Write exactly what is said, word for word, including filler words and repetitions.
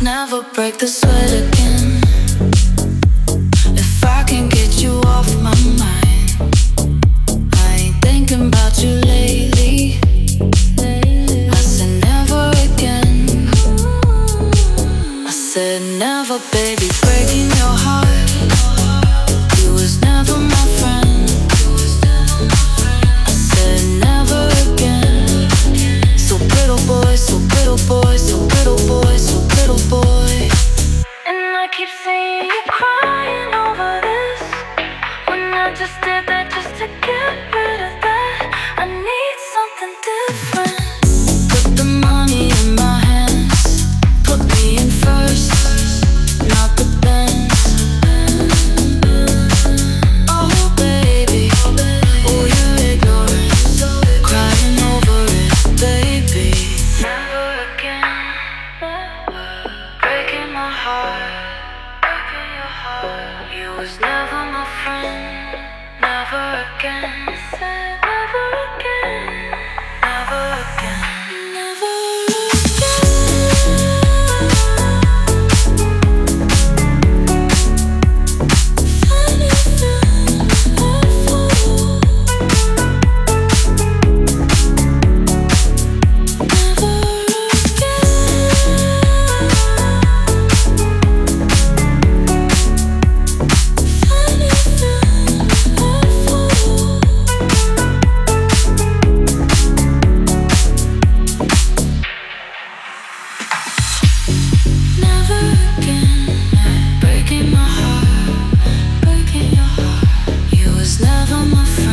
Never break the sweat again. If I can get you off my mind, I ain't thinking about you lately. I said never again. I said never, baby, breaking your heart. You was never my friend. I said never again. So brittle boy, so brittle boy, so brittle boy, so brittle boy. And I keep seeing you crying over this, when I just did that just to get rid of that. I need something different. Put the money in my hands, put me in first, not the Benz. Oh baby, oh you're ignorant, crying over it, baby. Never again, breaking my heart, breaking your heart. You was never my friend, never again. I said never again, never again, never breaking my heart, breaking your heart. You was never my friend.